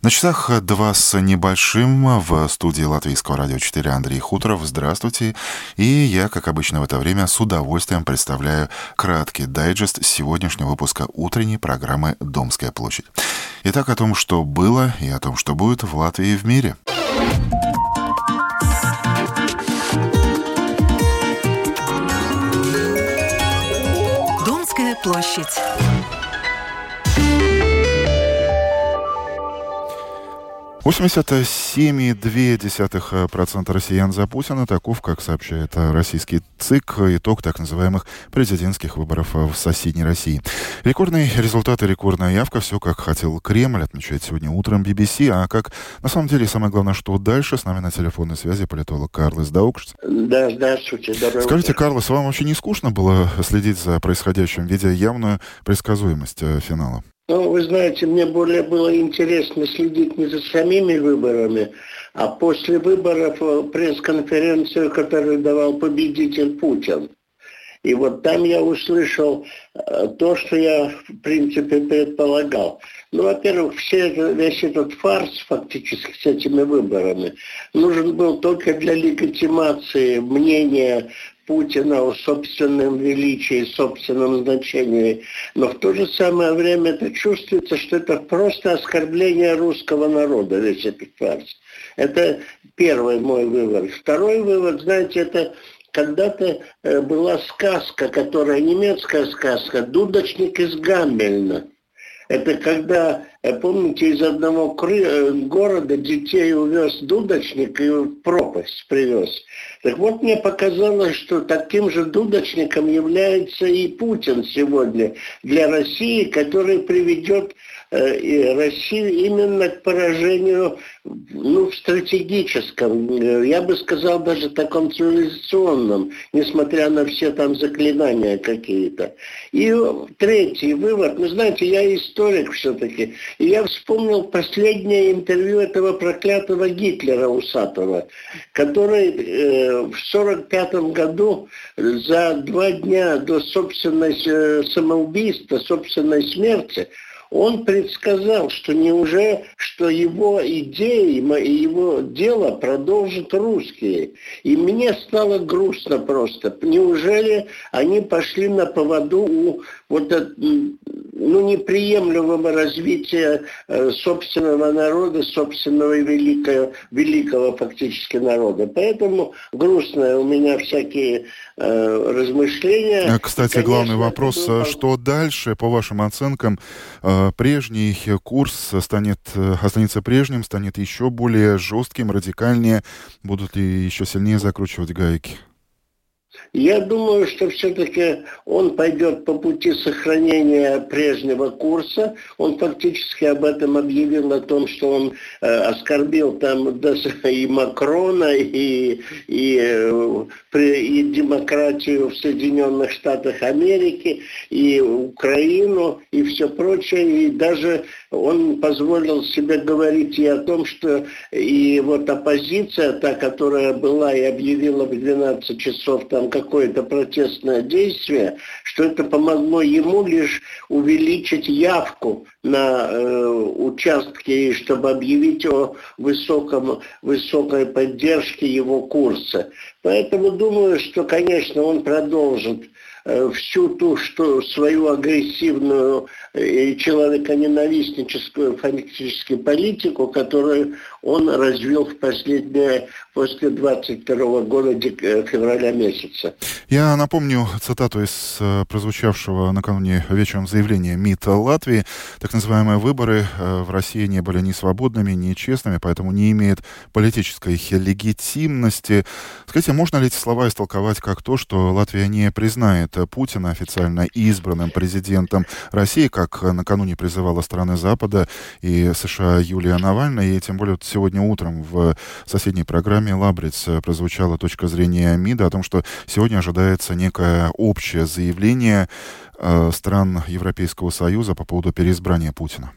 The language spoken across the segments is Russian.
На часах 2 с небольшим, в студии Латвийского радио 4 Андрей Хуторов. Здравствуйте. И я, как обычно в это время, с удовольствием представляю краткий дайджест сегодняшнего выпуска утренней программы «Домская площадь». Итак, о том, что было и о том, что будет в Латвии и в мире. Домская площадь. 87,2% россиян за Путина. Таков, как сообщает российский ЦИК, итог так называемых президентских выборов в соседней России. Рекордные результаты, рекордная явка. Все, как хотел Кремль, отмечает сегодня утром BBC. А как на самом деле, самое главное, что дальше, с нами на телефонной связи политолог Карлос Даукшс. Да, здравствуйте. Скажите, Карлос, вам вообще не скучно было следить за происходящим, видя явную предсказуемость финала? Ну, вы знаете, мне более было интересно следить не за самими выборами, а после выборов пресс-конференцию, которую давал победитель Путин. И вот там я услышал то, что я, в принципе, предполагал. Ну, во-первых, весь этот фарс фактически с этими выборами нужен был только для легитимации мнения Путина о собственном величии, собственном значении. Но в то же самое время это чувствуется, что это просто оскорбление русского народа, весь этот фарс. Это первый мой вывод. Второй вывод, знаете, это когда-то была сказка, немецкая сказка «Дудочник из Гаммельна». Это когда, помните, из одного города детей увез дудочник и в пропасть привез. Так вот, мне показалось, что таким же дудочником является и Путин сегодня для России, который приведет Россию именно к поражению, в стратегическом, я бы сказал, даже таком цивилизационном, несмотря на все там заклинания какие-то. И третий вывод, знаете, я историк все-таки, и я вспомнил последнее интервью этого проклятого Гитлера усатого, который в 1945 году за 2 дня до собственной самоубийства, собственной смерти, он предсказал, что его идеи и его дело продолжат русские. И мне стало грустно просто. Неужели они пошли на поводу у неприемлемого развития собственного народа, собственного великого фактически народа. Поэтому грустные у меня всякие размышления. Кстати, конечно, главный вопрос, что дальше, по вашим оценкам, прежний курс останется прежним, станет еще более жестким, радикальнее, будут ли еще сильнее закручивать гайки? Я думаю, что все-таки он пойдет по пути сохранения прежнего курса. Он фактически об этом объявил, о том, что он оскорбил там и Макрона, и демократию в Соединенных Штатах Америки, и Украину, и все прочее. И даже он позволил себе говорить и о том, что и вот оппозиция, та, которая была и объявила в 12 часов там какое-то протестное действие, что это помогло ему лишь увеличить явку на участке, чтобы объявить о высокой поддержке его курса. Поэтому думаю, что, конечно, он продолжит всю ту, свою агрессивную и человеконенавистническую фактически политику, которую он развил после 22 года февраля месяца. Я напомню цитату из прозвучавшего накануне вечером заявления МИД Латвии. Так называемые выборы в России не были ни свободными, ни честными, поэтому не имеют политической легитимности. Скажите, можно ли эти слова истолковать как то, что Латвия не признает Путина официально избранным президентом России, как накануне призывала страны Запада и США Юлия Навальная, и тем более сегодня утром в соседней программе «Лабриц» прозвучала точка зрения МИДа о том, что сегодня ожидается некое общее заявление стран Европейского Союза по поводу переизбрания Путина.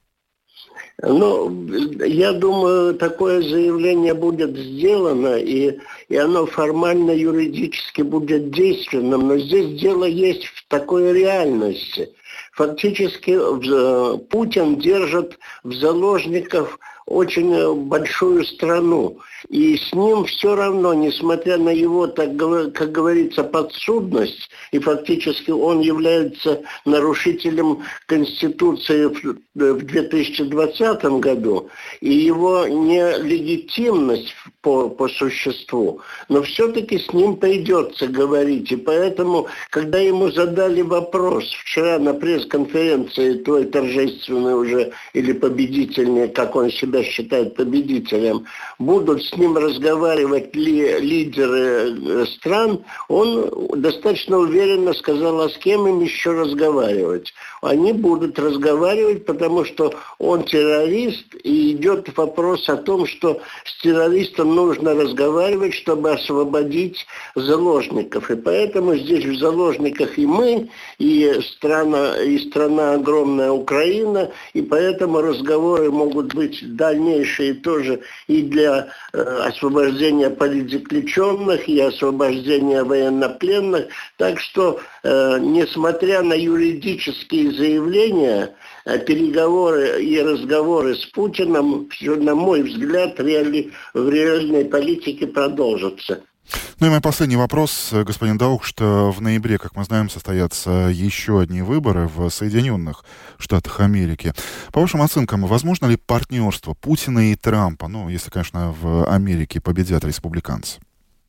Я думаю, такое заявление будет сделано, и оно формально юридически будет действенным, но здесь дело есть в такой реальности. Фактически Путин держит в заложниках очень большую страну. И с ним все равно, несмотря на его, так, как говорится, подсудность, и фактически он является нарушителем Конституции в 2020 году, и его нелегитимность по существу, но все-таки с ним придется говорить. И поэтому, когда ему задали вопрос вчера на пресс-конференции, той торжественной уже, или победительной, как он себя считает победителем, будут с ним разговаривать ли лидеры стран, он достаточно уверенно сказал, а с кем им еще разговаривать. Они будут разговаривать, потому что он террорист, и идет вопрос о том, что с террористом нужно разговаривать, чтобы освободить заложников. И поэтому здесь в заложниках и мы, и страна огромная Украина, и поэтому разговоры могут быть дальнейшие тоже и для освобождения политзаключенных, и освобождения военнопленных. Так что, несмотря на юридические заявления, переговоры и разговоры с Путиным, на мой взгляд, в реальной политике продолжатся. Ну и мой последний вопрос, господин Даукшт. В ноябре, как мы знаем, состоятся еще одни выборы в Соединенных Штатах Америки. По вашим оценкам, возможно ли партнерство Путина и Трампа, ну, если, конечно, в Америке победят республиканцы?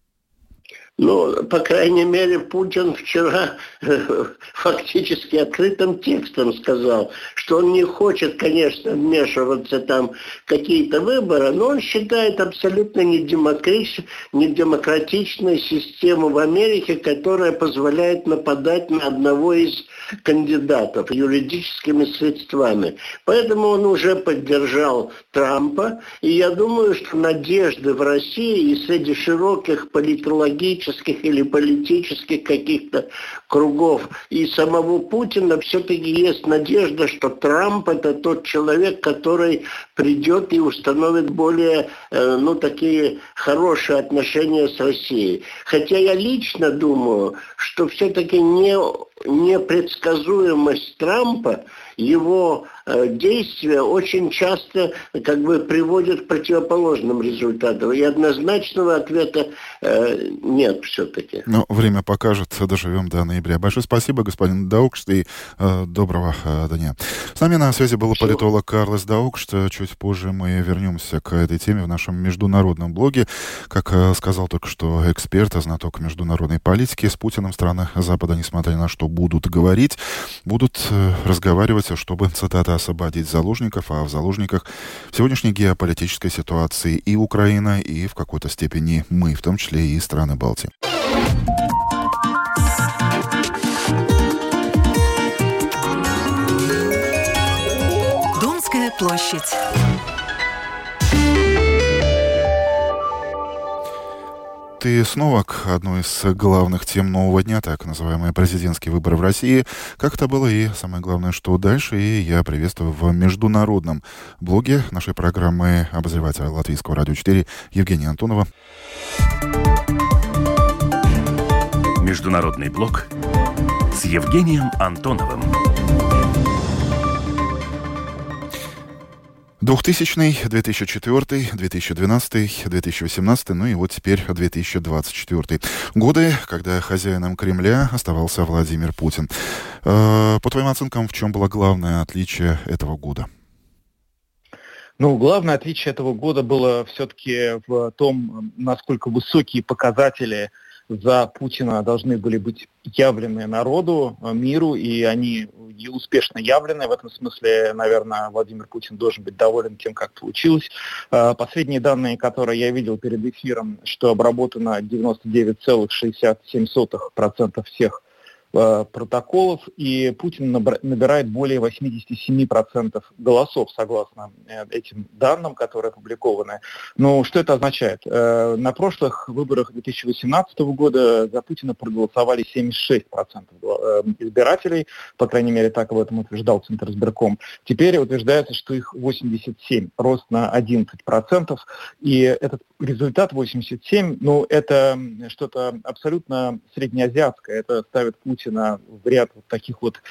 Ну, по крайней мере, Путин вчера фактически открытым текстом сказал, что он не хочет, конечно, вмешиваться там в какие-то выборы, но он считает абсолютно недемократичной систему в Америке, которая позволяет нападать на одного из кандидатов юридическими средствами. Поэтому он уже поддержал Трампа, и я думаю, что надежды в России и среди широких политологических или политических каких-то кругов и самого Путина все-таки есть надежда, что Трамп – это тот человек, который придет и установит более, такие хорошие отношения с Россией. Хотя я лично думаю, что все-таки непредсказуемость Трампа, его действия очень часто приводят к противоположным результатам. И однозначного ответа нет все-таки. Но время покажет, доживем до ноября. Большое спасибо, господин Даукшт, и доброго дня. С нами на связи был политолог Карлос Даукшт. Чуть позже мы вернемся к этой теме в нашем международном блоге. Как сказал только что эксперт, знаток международной политики, с Путиным страны Запада, несмотря на что будут говорить, будут разговаривать, чтобы, цитата, освободить заложников, а в заложниках в сегодняшней геополитической ситуации и Украина, и в какой-то степени мы, в том числе и страны Балтии. Домская площадь. И снова к одной из главных тем нового дня, так называемые президентские выборы в России. Как это было и самое главное, что дальше. И я приветствую в международном блоге нашей программы обозревателя Латвийского радио 4 Евгения Антонова. Международный блог с Евгением Антоновым. 2000, 2004, 2012, 2018, ну и вот теперь 2024. Годы, когда хозяином Кремля оставался Владимир Путин. По твоим оценкам, в чем было главное отличие этого года? Главное отличие этого года было все-таки в том, насколько высокие показатели за Путина должны были быть явлены народу, миру, и они и успешно явлены. В этом смысле, наверное, Владимир Путин должен быть доволен тем, как получилось. Последние данные, которые я видел перед эфиром, что обработано 99,67% всех протоколов, и Путин набирает более 87% голосов, согласно этим данным, которые опубликованы. Но что это означает? На прошлых выборах 2018 года за Путина проголосовали 76% избирателей, по крайней мере, так об этом утверждал Центризбирком. Теперь утверждается, что их 87%, рост на 11%, и этот результат 87%, это что-то абсолютно среднеазиатское, это ставит Путина Путина в ряд вот таких вот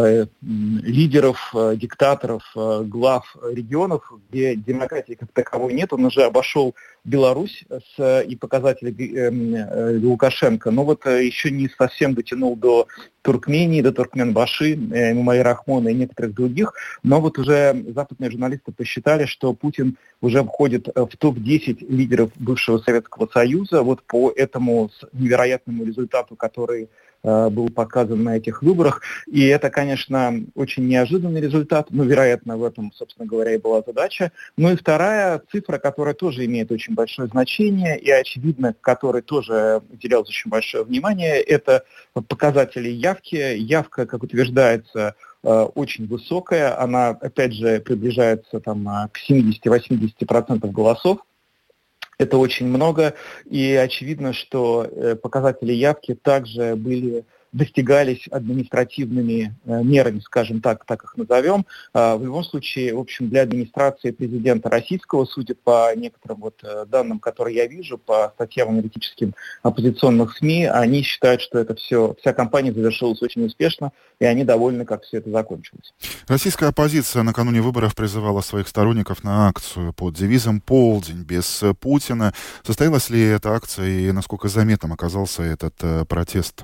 лидеров, диктаторов, глав регионов, где демократии как таковой нет. Он уже обошел Беларусь и показатели Лукашенко, но вот еще не совсем дотянул до Туркмении, до Туркменбаши, Эмомали Рахмона и некоторых других, но вот уже западные журналисты посчитали, что Путин уже входит в топ-10 лидеров бывшего Советского Союза, вот по этому невероятному результату, который был показан на этих выборах. И это, конечно, очень неожиданный результат, но, вероятно, в этом, собственно говоря, и была задача. Ну и вторая цифра, которая тоже имеет очень большое значение и, очевидно, которой тоже уделялось очень большое внимание, это показатели явки. Явка, как утверждается, очень высокая, она, опять же, приближается к 70-80% голосов. Это очень много, и очевидно, что показатели явки также достигались административными мерами, скажем так их назовем. В любом случае, в общем, для администрации президента российского, судя по некоторым данным, которые я вижу, по статьям аналитическим оппозиционных СМИ, они считают, что вся кампания завершилась очень успешно, и они довольны, как все это закончилось. Российская оппозиция накануне выборов призывала своих сторонников на акцию под девизом «Полдень без Путина». Состоялась ли эта акция и насколько заметным оказался этот протест?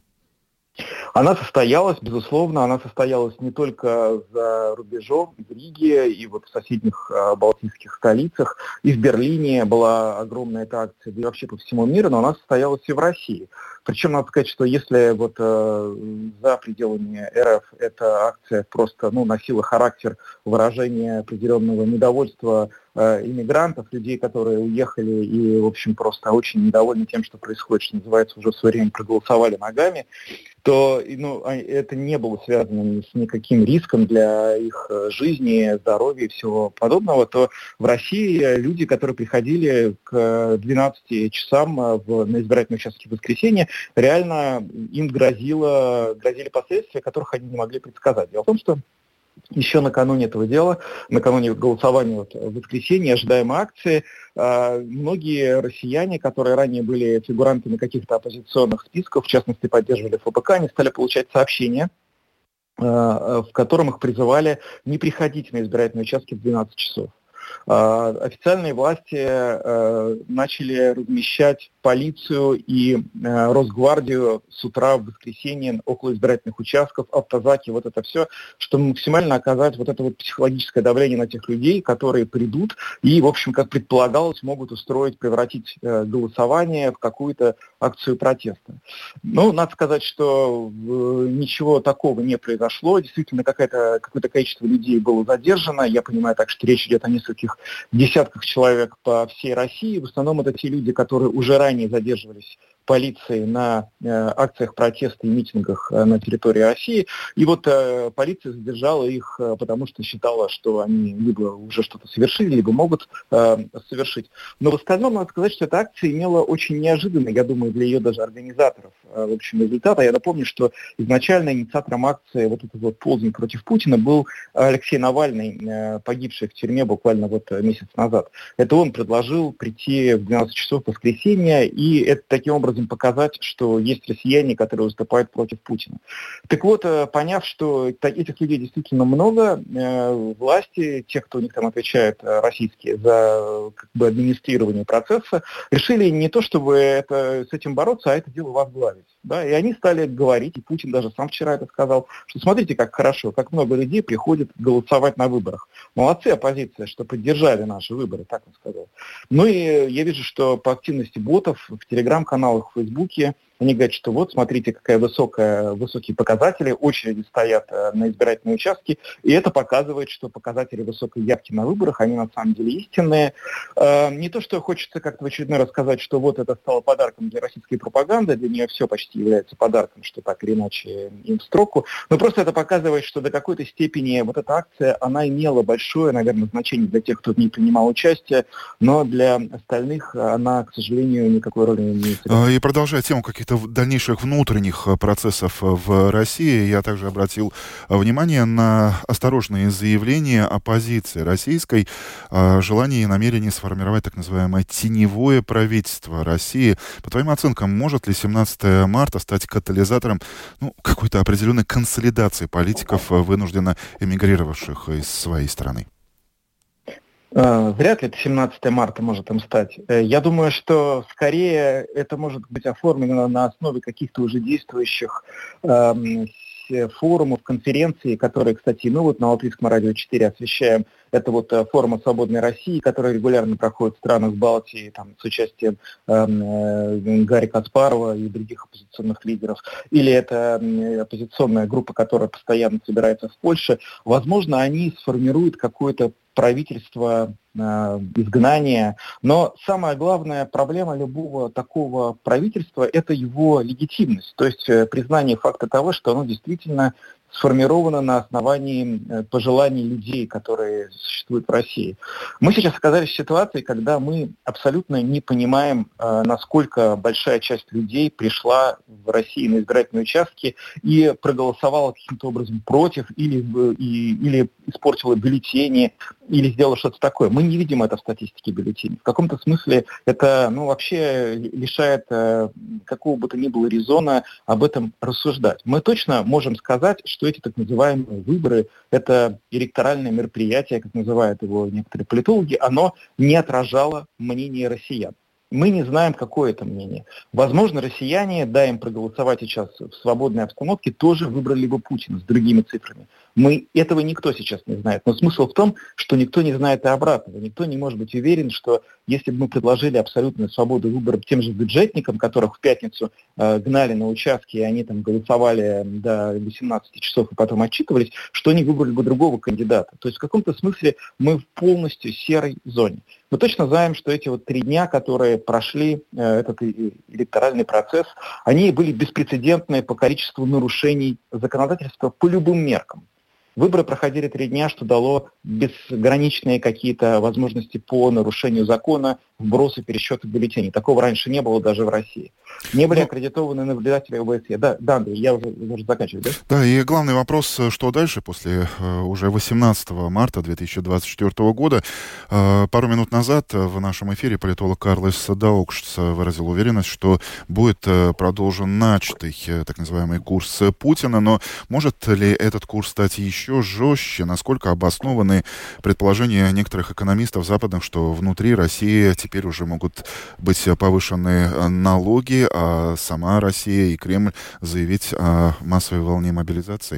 Она состоялась, безусловно, она состоялась не только за рубежом, в Риге и в соседних балтийских столицах, и в Берлине была огромная эта акция, да и вообще по всему миру, но она состоялась и в России. Причем надо сказать, что если за пределами РФ эта акция просто носила характер выражения определенного недовольства иммигрантов, людей, которые уехали и, в общем, просто очень недовольны тем, что происходит, что называется, уже в свое время проголосовали ногами, то это не было связано с никаким риском для их жизни, здоровья и всего подобного, то в России люди, которые приходили к 12 часам на избирательные участки в воскресенье, реально им грозили последствия, которых они не могли предсказать. Дело в том, что еще накануне этого дела, накануне голосования в воскресенье, ожидаемой акции, многие россияне, которые ранее были фигурантами каких-то оппозиционных списков, в частности, поддерживали ФБК, они стали получать сообщения, в котором их призывали не приходить на избирательные участки в 12 часов. Официальные власти начали размещать полицию и Росгвардию с утра в воскресенье около избирательных участков, автозаки, вот это все, чтобы максимально оказать вот это психологическое давление на тех людей, которые придут и, в общем, как предполагалось, могут превратить голосование в какую-то акцию протеста. Надо сказать, что ничего такого не произошло. Действительно, какое-то количество людей было задержано. Я понимаю так, что речь идет о нескольких десятках человек по всей России. В основном это те люди, которые уже ранее задерживались полицией на акциях протеста и митингах на территории России. И полиция задержала их, потому что считала, что они либо уже что-то совершили, либо могут совершить. Но в остальном надо сказать, что эта акция имела очень неожиданный, я думаю, для ее даже организаторов, в общем, результат. Я напомню, что изначально инициатором акции этот полдень против Путина был Алексей Навальный, погибший в тюрьме буквально месяц назад. Это он предложил прийти в 12 часов в воскресенье, и это таким образом показать, что есть россияне, которые выступают против Путина. Так вот, поняв, что этих людей действительно много, власти, те, кто у них там отвечает, российские, за администрирование процесса, решили не то, чтобы с этим бороться, а это дело возглавить. Да? И они стали говорить, и Путин даже сам вчера это сказал, что смотрите, как хорошо, как много людей приходит голосовать на выборах. Молодцы, оппозиция, что поддержали наши выборы, так он сказал. И я вижу, что по активности ботов в телеграм-каналах, в Фейсбуке, они говорят, что смотрите, какие высокие показатели, очереди стоят на избирательные участки, и это показывает, что показатели высокой явки на выборах, они на самом деле истинные. Не то, что хочется как-то в очередной раз сказать, что это стало подарком для российской пропаганды, для нее все почти является подарком, что так или иначе им в строку, но просто это показывает, что до какой-то степени эта акция, она имела большое, наверное, значение для тех, кто в ней принимал участие, но для остальных она, к сожалению, никакой роли не играет. И продолжая тему каких-то каких-то дальнейших внутренних процессов в России. Я также обратил внимание на осторожные заявления оппозиции российской о желании и намерении сформировать так называемое теневое правительство России. По твоим оценкам, может ли 17 марта стать катализатором какой-то определенной консолидации политиков, вынужденно эмигрировавших из своей страны? Вряд ли это 17 марта может им стать. Я думаю, что скорее это может быть оформлено на основе каких-то уже действующих форумов, конференций, которые, кстати, на Латвийском радио 4 освещаем. Это форум «Свободной России», который регулярно проходит в странах Балтии, с участием Гарри Каспарова и других оппозиционных лидеров. Или это оппозиционная группа, которая постоянно собирается в Польше. Возможно, они сформируют какое-то правительство изгнания. Но самая главная проблема любого такого правительства – это его легитимность, то есть признание факта того, что оно действительно сформировано на основании пожеланий людей, которые существуют в России. Мы сейчас оказались в ситуации, когда мы абсолютно не понимаем, насколько большая часть людей пришла в России на избирательные участки и проголосовала каким-то образом против или испортила бюллетени, или сделала что-то такое. Мы не видим это в статистике бюллетеней. В каком-то смысле это вообще лишает какого бы то ни было резона об этом рассуждать. Мы точно можем сказать, что эти так называемые выборы, это электоральное мероприятие, как называют его некоторые политологи, оно не отражало мнение россиян. Мы не знаем, какое это мнение. Возможно, россияне, дай им проголосовать сейчас в свободной обстановке, тоже выбрали бы Путина с другими цифрами. Этого никто сейчас не знает. Но смысл в том, что никто не знает и обратного. Никто не может быть уверен, что если бы мы предложили абсолютную свободу выбора тем же бюджетникам, которых в пятницу гнали на участки, и они голосовали до 18 часов и потом отчитывались, что они выбрали бы другого кандидата. То есть в каком-то смысле мы в полностью серой зоне. Мы точно знаем, что эти 3 дня, которые прошли этот электоральный процесс, они были беспрецедентные по количеству нарушений законодательства по любым меркам. Выборы проходили 3 дня, что дало безграничные какие-то возможности по нарушению закона, вбросы, пересчеты бюллетеней. Такого раньше не было даже в России. Не были аккредитованы наблюдатели ОБСЕ. Да, Андрей, я уже заканчиваю, да? Да, и главный вопрос, что дальше после уже 18 марта 2024 года. Пару минут назад в нашем эфире политолог Карлис Даукшц выразил уверенность, что будет продолжен начатый так называемый курс Путина, но может ли этот курс стать еще жестче? Насколько обоснованы предположения некоторых экономистов западных, что внутри России теперь уже могут быть повышены налоги, а сама Россия и Кремль заявить о массовой волне мобилизации?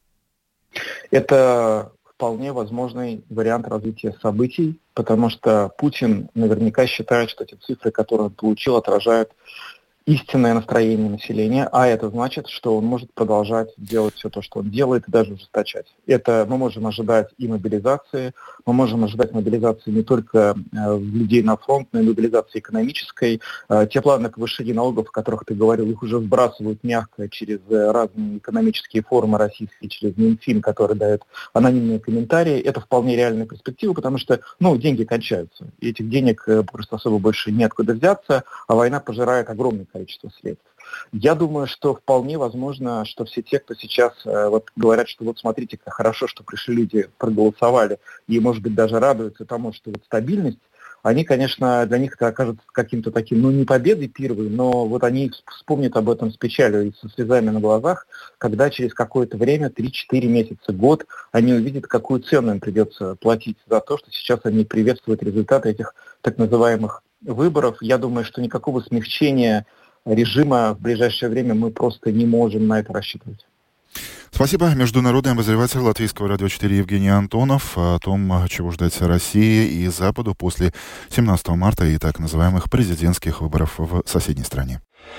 Это вполне возможный вариант развития событий, потому что Путин наверняка считает, что эти цифры, которые он получил, отражают истинное настроение населения, а это значит, что он может продолжать делать все то, что он делает, и даже ужесточать. Это мы можем ожидать и мобилизации, мы можем ожидать мобилизации не только людей на фронт, но и мобилизации экономической. Те планы повышения налогов, о которых ты говорил, их уже сбрасывают мягко через разные экономические форумы российские, через Минфин, который дает анонимные комментарии. Это вполне реальная перспектива, потому что деньги кончаются. И этих денег просто особо больше неоткуда взяться, а война пожирает огромное количество средств. Я думаю, что вполне возможно, что все те, кто сейчас говорят, что смотрите, как хорошо, что пришли люди, проголосовали, и, может быть, даже радуются тому, что стабильность, они, конечно, для них это окажется каким-то таким, не победой первой, но они вспомнят об этом с печалью и со слезами на глазах, когда через какое-то время, 3-4 месяца, год, они увидят, какую цену им придется платить за то, что сейчас они приветствуют результаты этих так называемых выборов. Я думаю, что никакого смягчения режима в ближайшее время мы просто не можем на это рассчитывать. Спасибо. Международный обозреватель Латвийского радио 4 Евгений Антонов о том, чего ждать России и Западу после 17 марта и так называемых президентских выборов в соседней стране.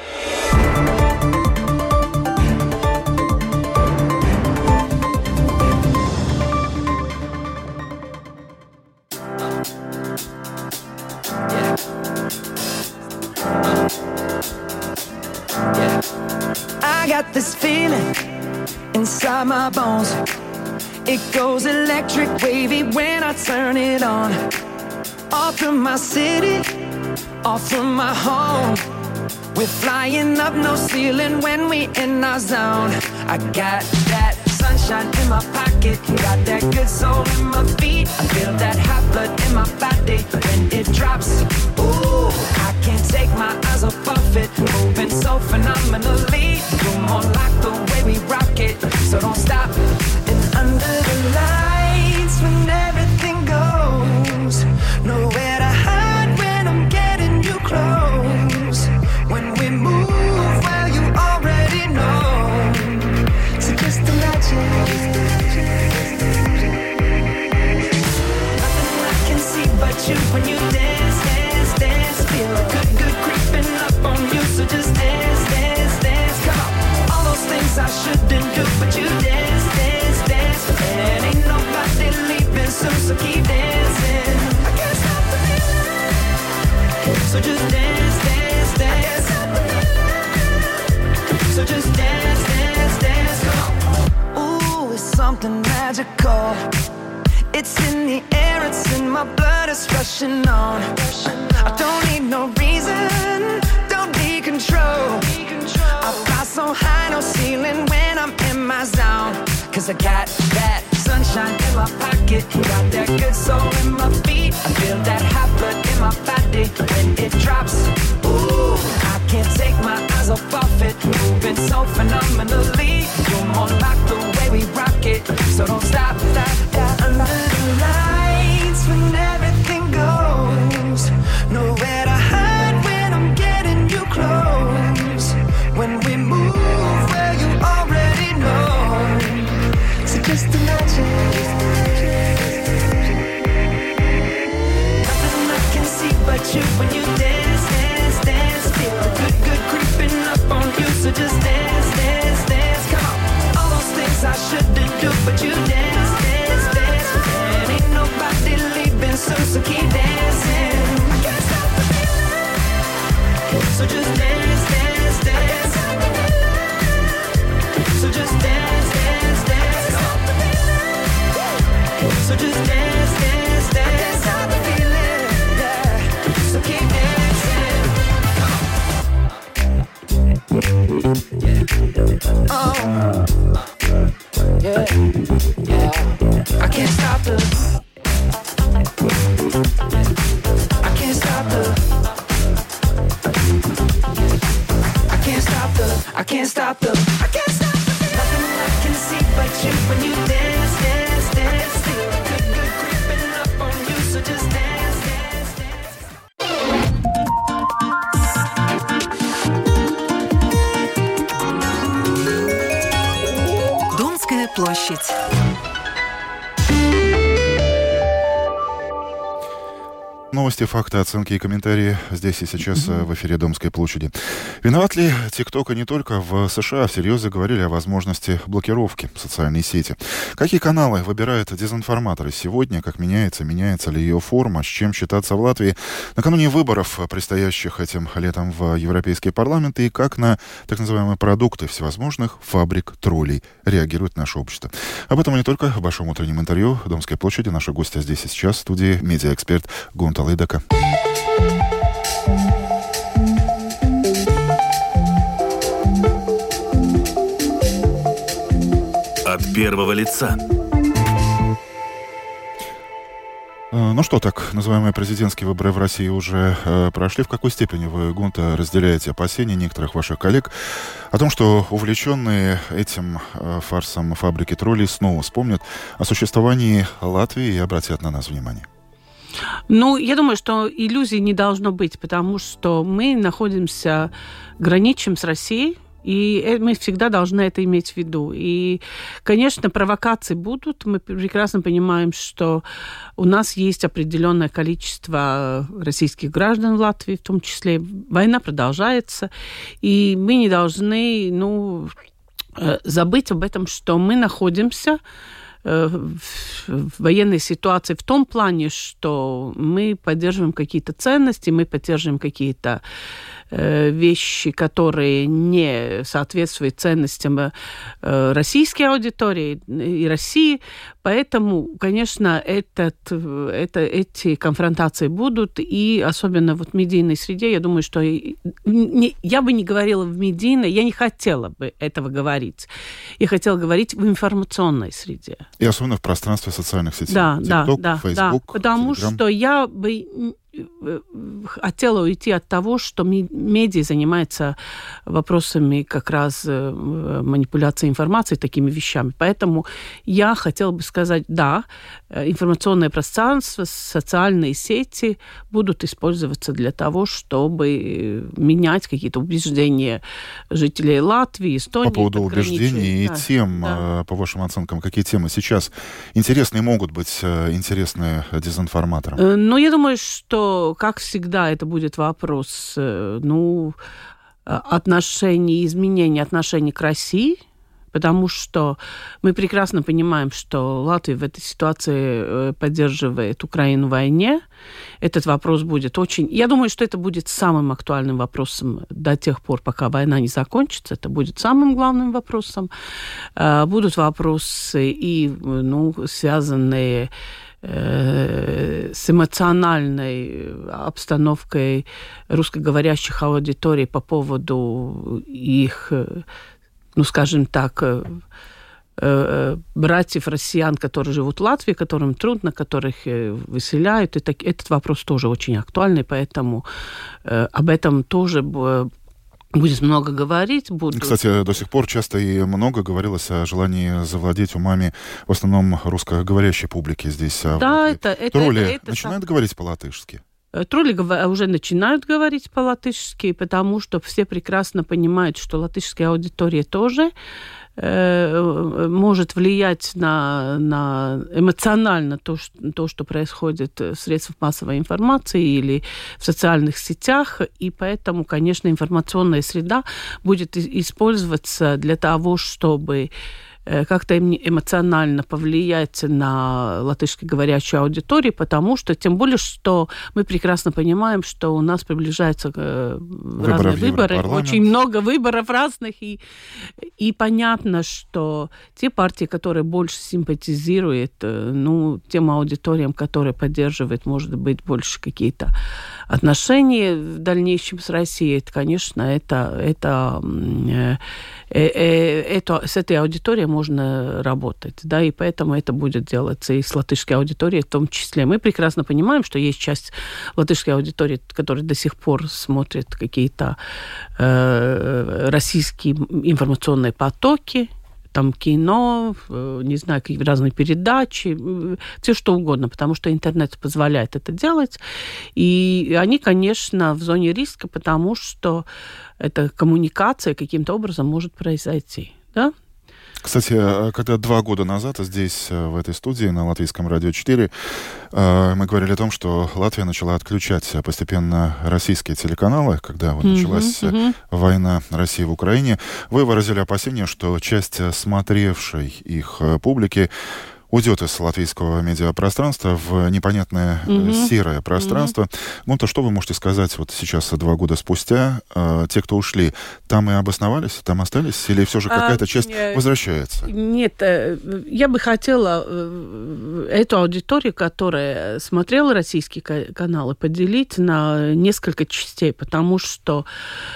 I got this feeling inside my bones. It goes electric wavy when I turn it on. Off from my city, off from my home. We're flying up, no ceiling when we in our zone. I got that sunshine in my pocket, got that good soul in my feet. I feel that hot blood in my body when it drops. Ooh, I can't take my eyes off of it, moving so phenomenally. You're more like the way we rock it, so don't stop. And under the lights, when everything goes, nowhere to hide when I'm getting you close. When we move, well, you already know. So just imagine. Nothing I can see but you when you dance, dance, dance. Feel good, good creeping up on you. So just dance, dance, dance. Come on. All those things I shouldn't do, but you dance, dance, dance. And ain't nobody leaving soon, so keep dancing. I can't stop the feeling. So just dance, dance, dance. So just dance, dance, dance. Come on. Ooh, it's something magical. It's in the air, it's in my blood, it's rushing on. I don't need no reason, don't need control. I fly so high, no ceiling when I'm in my zone. Cause I got that sunshine in my pocket, got that good soul in my feet. I feel that hot blood in my body when it drops. Ooh, I can't take my eyes off of it, moving so phenomenally. You're more like the way we rock it, so don't stop, stop, stop. Under the lights when everything goes, nowhere to hide when I'm getting you close. When we move, well, you already know. So just imagine. Nothing I can see but you when you dance, dance, dance. Feel good, good creeping up on you. So just dance, dance, dance. Come on. All those things I shouldn't do, but you dance, dance, dance. And ain't nobody leaving soon, so keep dancing. I can't stop the feeling. So just dance, dance, dance. So just dance, dance, dance. So just dance, dance, dance. I can't stop the feeling, yeah. So keep dancing. Oh, yeah, yeah. I can't stop the. I can't stop the. I can't stop the. I can't stop the. I can't stop the. Nothing I can see but you when you dance, dance, dance. Feel good, good creeping up on you, so just dance, dance, dance. Домская площадь. Новости, факты, оценки и комментарии здесь и сейчас в эфире Домской площади. Виноват ли ТикТок не только в США? Всерьез заговорили о возможности блокировки социальной сети. Какие каналы выбирают дезинформаторы сегодня? Как меняется ли ее форма? С чем считаться в Латвии накануне выборов, предстоящих этим летом в Европейский парламент? И как на так называемые продукты всевозможных фабрик троллей реагирует наше общество? Об этом и не только в большом утреннем интервью Домской площади. Наши гости здесь и сейчас в студии медиаэксперт Гунта Лейдака. От первого лица. Ну что, так называемые президентские выборы в России уже прошли. В какой степени вы, Гунта, разделяете опасения некоторых ваших коллег о том, что увлеченные этим фарсом фабрики троллей снова вспомнят о существовании Латвии и обратят на нас внимание? Ну, я думаю, что иллюзий не должно быть, потому что мы граничим с Россией, и мы всегда должны это иметь в виду. И, конечно, провокации будут. Мы прекрасно понимаем, что у нас есть определенное количество российских граждан в Латвии, в том числе. Война продолжается, и мы не должны забыть об этом, что мы находимся военной ситуации в том плане, что мы поддерживаем какие-то ценности, мы поддерживаем какие-то вещи, которые не соответствуют ценностям российской аудитории и России. Поэтому, конечно, эти конфронтации будут. И особенно вот в медийной среде, я думаю, что... я бы не говорила в медийной, я не хотела бы этого говорить. Я хотела говорить в информационной среде. И особенно в пространстве социальных сетей. Да, TikTok, да, Facebook, да. Потому Telegram. что я бы хотела уйти от того, что медиа занимается вопросами как раз манипуляции информацией, такими вещами. Поэтому я хотела бы сказать, да, информационное пространство, социальные сети будут использоваться для того, чтобы менять какие-то убеждения жителей Латвии, Эстонии. По поводу убеждений и тем, по вашим оценкам, какие темы сейчас интересные могут быть, интересные дезинформаторам? Ну, я думаю, что, как всегда, это будет вопрос, изменения отношений к России, потому что мы прекрасно понимаем, что Латвия в этой ситуации поддерживает Украину в войне. Этот вопрос будет очень... Я думаю, что это будет самым актуальным вопросом до тех пор, пока война не закончится. Это будет самым главным вопросом. Будут вопросы связанные с эмоциональной обстановкой русскоговорящих аудиторий по поводу их, скажем так, братьев россиян, которые живут в Латвии, которым трудно, которых выселяют. Этот вопрос тоже очень актуальный, поэтому об этом тоже будет много говорить. Кстати, до сих пор часто и много говорилось о желании завладеть умами в основном русскоговорящей публики здесь. Да, тролли начинают говорить по-латышски? Тролли уже начинают говорить по-латышски, потому что все прекрасно понимают, что латышская аудитория тоже может влиять на эмоционально то, что происходит в средствах массовой информации или в социальных сетях. И поэтому, конечно, информационная среда будет использоваться для того, чтобы как-то эмоционально повлиять на латышскоговорящую аудиторию, потому что, тем более, что мы прекрасно понимаем, что у нас приближаются разные выборы, очень много выборов разных, и понятно, что те партии, которые больше симпатизируют, тем аудиториям, которые поддерживают, может быть, больше какие-то отношения в дальнейшем с Россией, это, конечно, с этой аудиторией можно работать, да, и поэтому это будет делаться и с латышской аудиторией в том числе. Мы прекрасно понимаем, что есть часть латышской аудитории, которая до сих пор смотрит какие-то российские информационные потоки, там кино, не знаю, какие разные передачи, все что угодно, потому что интернет позволяет это делать. И они, конечно, в зоне риска, потому что эта коммуникация каким-то образом может произойти, да? Кстати, когда 2 года назад здесь, в этой студии, на Латвийском радио 4, мы говорили о том, что Латвия начала отключать постепенно российские телеканалы, когда началась война России в Украине, вы выразили опасение, что часть смотревшей их публики уйдет из латвийского медиапространства в непонятное серое пространство. То что вы можете сказать вот сейчас, 2 года спустя, те, кто ушли, там и обосновались, там остались, или все же какая-то часть возвращается? Нет, я бы хотела эту аудиторию, которая смотрела российские каналы, поделить на несколько частей, потому что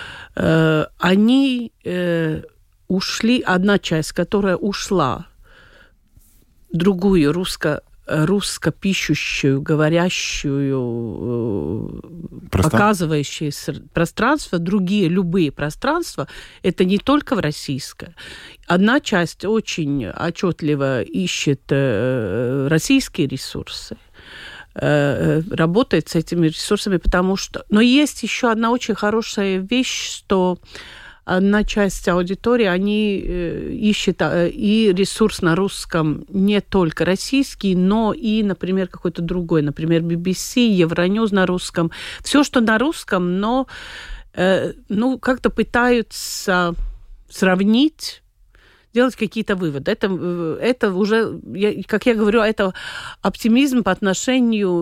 они ушли, одна часть, которая ушла, другую русско-пишущую, говорящую, показывающую пространство, другие любые пространства, это не только в российское. Одна часть очень отчетливо ищет российские ресурсы, работает с этими ресурсами, потому что... Но есть еще одна очень хорошая вещь, что одна часть аудитории, они ищут и ресурс на русском не только российский, но и, например, какой-то другой, например, BBC, Евроньюз на русском. Все, что на русском, но как-то пытаются сравнить делать какие-то выводы. Это уже, как я говорю, это оптимизм по отношению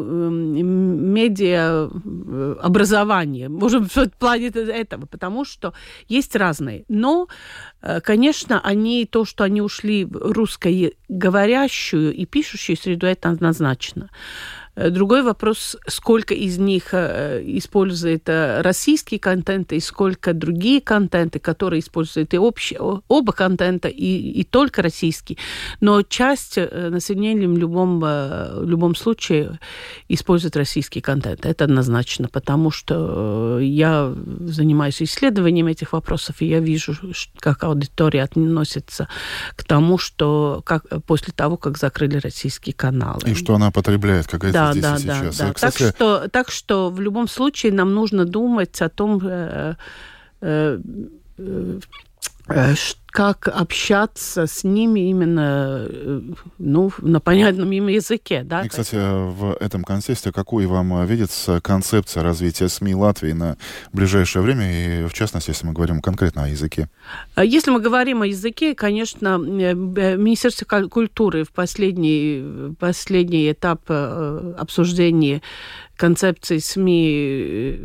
медиаобразования. Можем в плане этого, потому что есть разные. Но, конечно, то, что они ушли в русскоговорящую и пишущую среду, это однозначно. Другой вопрос, сколько из них использует российский контент и сколько другие контенты, которые используют и оба контента, и только российский. Но часть населения в любом случае использует российский контент. Это однозначно, потому что я занимаюсь исследованием этих вопросов, и я вижу, как аудитория относится к тому, что после того, как закрыли российские каналы. И что она потребляет, как это здесь и сейчас. Да. Кстати... Так что в любом случае нам нужно думать о том, как общаться с ними именно на понятном им языке. Да? И, кстати, в этом контексте какой вам видится концепция развития СМИ Латвии на ближайшее время, и в частности, если мы говорим конкретно о языке? Если мы говорим о языке, конечно, Министерство культуры в последний этап обсуждения концепции СМИ,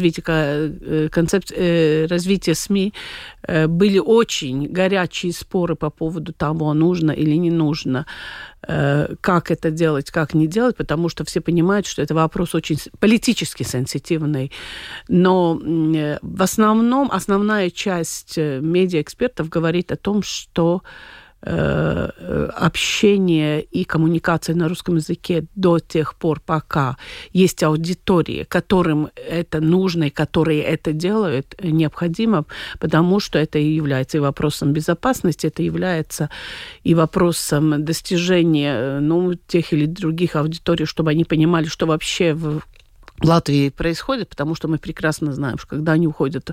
развития СМИ, были очень горячие споры по поводу того, нужно или не нужно, как это делать, как не делать, потому что все понимают, что это вопрос очень политически сенситивный. Но в основном основная часть медиаэкспертов говорит о том, что общение и коммуникация на русском языке до тех пор, пока есть аудитории, которым это нужно и которые это делают, необходимо, потому что это и является и вопросом безопасности, это является и вопросом достижения тех или других аудиторий, чтобы они понимали, что вообще в Латвии происходит, потому что мы прекрасно знаем, что когда они уходят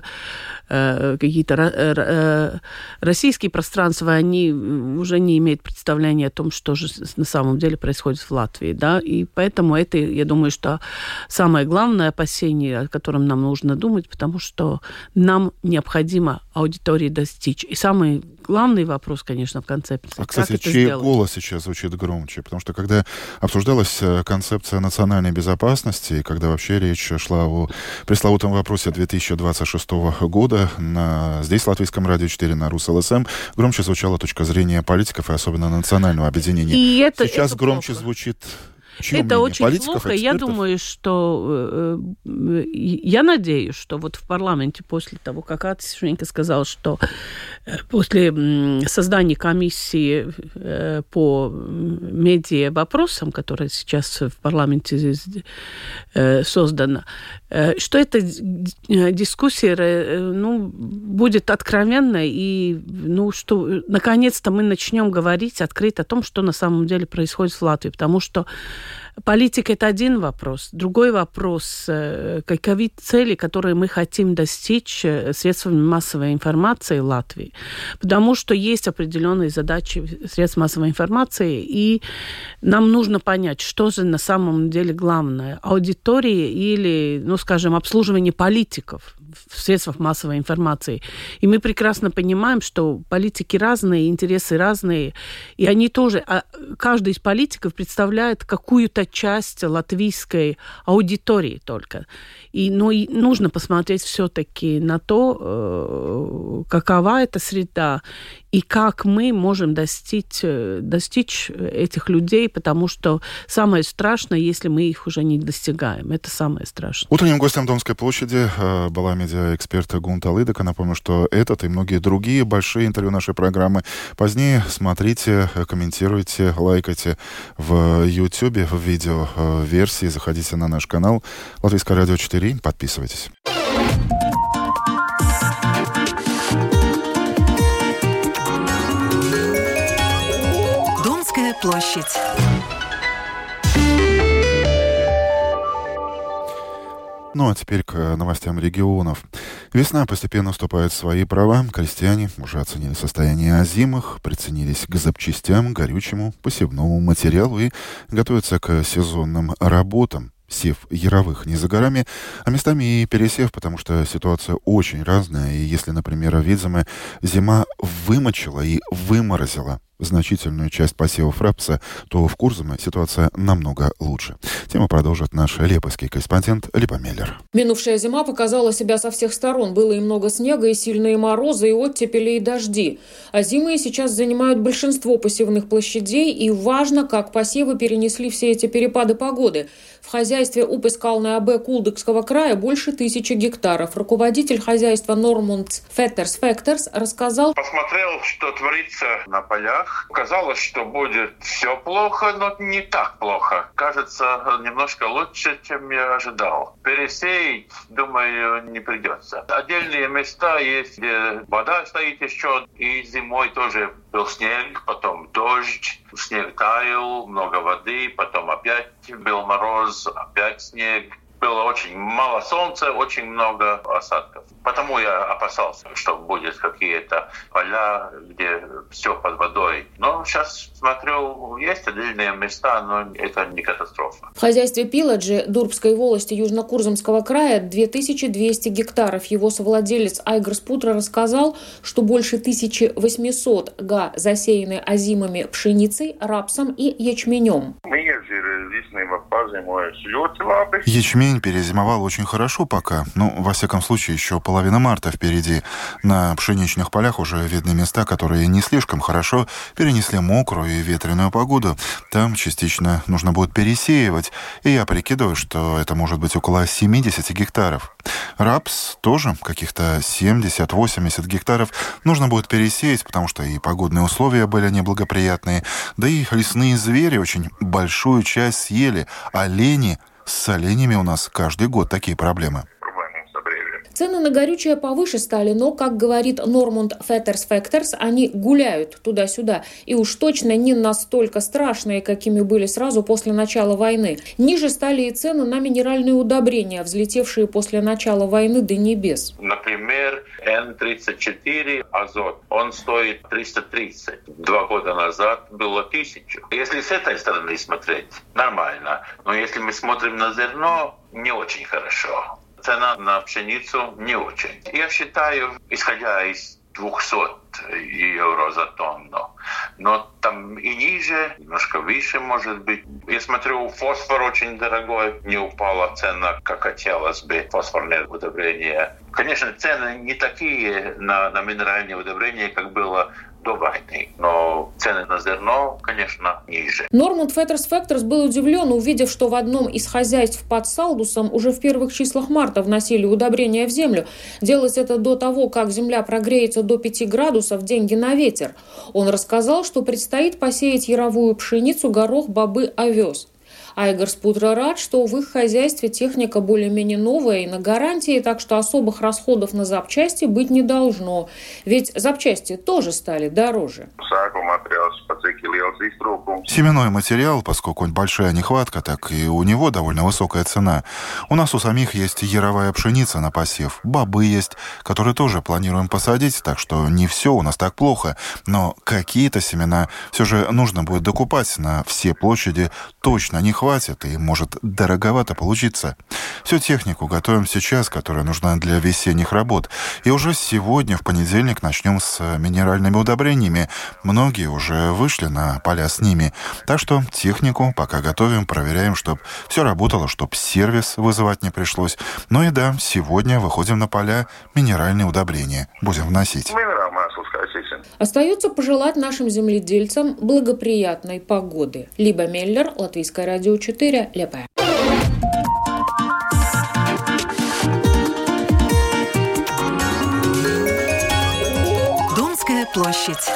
какие-то российские пространства, они уже не имеют представления о том, что же на самом деле происходит в Латвии. Да? И поэтому это, я думаю, что самое главное опасение, о котором нам нужно думать, потому что нам необходимо аудитории достичь. И самый главный вопрос, конечно, в концепции. Кстати, чей голос сейчас звучит громче? Потому что когда обсуждалась концепция национальной безопасности, и когда вообще речь шла о пресловутом вопросе 2026 года, здесь, в Латвийском радио 4, на РусЛСМ, громче звучала точка зрения политиков и особенно национального объединения. И сейчас это громче плохо. Звучит... Это очень плохо. Я думаю, что... Я надеюсь, что вот в парламенте после того, как Атишенко сказал, что после создания комиссии по медиа вопросам, которая сейчас в парламенте создана, что эта дискуссия будет откровенной, и что наконец-то мы начнем говорить открыто о том, что на самом деле происходит в Латвии, потому что политика – это один вопрос. Другой вопрос – каковы цели, которые мы хотим достичь средствами массовой информации Латвии. Потому что есть определенные задачи средств массовой информации, и нам нужно понять, что же на самом деле главное – аудитория или, скажем, обслуживание политиков в средствах массовой информации. И мы прекрасно понимаем, что политики разные, интересы разные, и они тоже, каждый из политиков представляет какую-то часть латвийской аудитории только. И нужно посмотреть все-таки на то, какова эта среда, и как мы можем достичь этих людей, потому что самое страшное, если мы их уже не достигаем. Это самое страшное. Утренним гостем Домской площади была медиаэксперт Гунта Лидека. Напомню, что этот и многие другие большие интервью нашей программы позднее смотрите, комментируйте, лайкайте в YouTube, в видеоверсии. Заходите на наш канал Латвийское радио 4. Подписывайтесь. Домская площадь. Ну а теперь к новостям регионов. Весна постепенно вступает в свои права. Крестьяне уже оценили состояние озимых, приценились к запчастям, горючему, посевному материалу и готовятся к сезонным работам. сев яровых не за горами, а местами и пересев, потому что ситуация очень разная. И если, например, в Видземе зима вымочила и выморозила значительную часть посевов рапса, то в Курзаме ситуация намного лучше. Тему продолжит наш лепойский корреспондент Липа Меллер. Минувшая зима показала себя со всех сторон. Было и много снега, и сильные морозы, и оттепели, и дожди. А зимы сейчас занимают большинство посевных площадей, и важно, как посевы перенесли все эти перепады погоды. В хозяйстве Упескалной АБ Кулдыкского края больше 1000 гектаров. Руководитель хозяйства Нормунд Феттерс рассказал: посмотрел, что творится на полях. Казалось, что будет все плохо, но не так плохо. Кажется, немножко лучше, чем я ожидал. Пересеять, думаю, не придется. Отдельные места есть, где вода стоит еще, и зимой тоже был снег, потом дождь, снег таял, много воды, потом опять был мороз, опять снег. Было очень мало солнца, очень много осадков. Потому я опасался, что будет какие-то поля, где все под водой. Но сейчас смотрю, есть отдельные места, но это не катастрофа. В хозяйстве Пиладжи Дурбской волости Южно-Курзамского края 2200 гектаров. Его совладелец Айгрс Путра рассказал, что больше 1800 га засеяны озимыми пшеницей, рапсом и ячменем. Ячмень перезимовал очень хорошо пока. Во всяком случае, еще половина марта впереди. На пшеничных полях уже видны места, которые не слишком хорошо перенесли мокрую и ветреную погоду. Там частично нужно будет пересеивать. И я прикидываю, что это может быть около 70 гектаров. Рапс тоже каких-то 70-80 гектаров нужно будет пересеять, потому что и погодные условия были неблагоприятные. Да и лесные звери очень большую часть съели. Олени. С оленями у нас каждый год такие проблемы. Цены на горючее повыше стали, но, как говорит Нормунд Феттерс, они гуляют туда-сюда. И уж точно не настолько страшные, какими были сразу после начала войны. Ниже стали и цены на минеральные удобрения, взлетевшие после начала войны до небес. Например, Н-34 азот, он стоит 330. 2 года назад было 1000. Если с этой стороны смотреть, нормально. Но если мы смотрим на зерно, не очень хорошо. Цена на пшеницу не очень. Я считаю, исходя из 200 евро за тонну. Но там и ниже, немножко выше может быть. Я смотрю, фосфор очень дорогой. Не упала цена, как хотелось бы, фосфорное удобрение. Конечно, цены не такие на минеральные удобрения, как было до войны. Но цены на зерно, конечно, ниже. Нормунд Феттерс был удивлен, увидев, что в одном из хозяйств под Салдусом уже в первых числах марта вносили удобрения в землю. Делать это до того, как земля прогреется до 5 градусов, деньги на ветер. Он рассказал, что предстоит посеять яровую пшеницу, горох, бобы, овес. Айгрс Путра рад, что в их хозяйстве техника более-менее новая и на гарантии, так что особых расходов на запчасти быть не должно. Ведь запчасти тоже стали дороже. Семенной материал, поскольку большая нехватка, так и у него довольно высокая цена. У нас у самих есть яровая пшеница на посев, бобы есть, которые тоже планируем посадить, так что не все у нас так плохо. Но какие-то семена все же нужно будет докупать, на все площади точно не хватит и может дороговато получиться. Всю технику готовим сейчас, которая нужна для весенних работ. И уже сегодня, в понедельник, начнем с минеральными удобрениями. Многие уже вышли на поля с ними. Так что технику пока готовим, проверяем, чтобы все работало, чтобы сервис вызывать не пришлось. Ну и да, сегодня выходим на поля, минеральные удобрения будем вносить. Остается пожелать нашим земледельцам благоприятной погоды. Липа Меллер, Латвийское радио 4, Лепая. Домская площадь.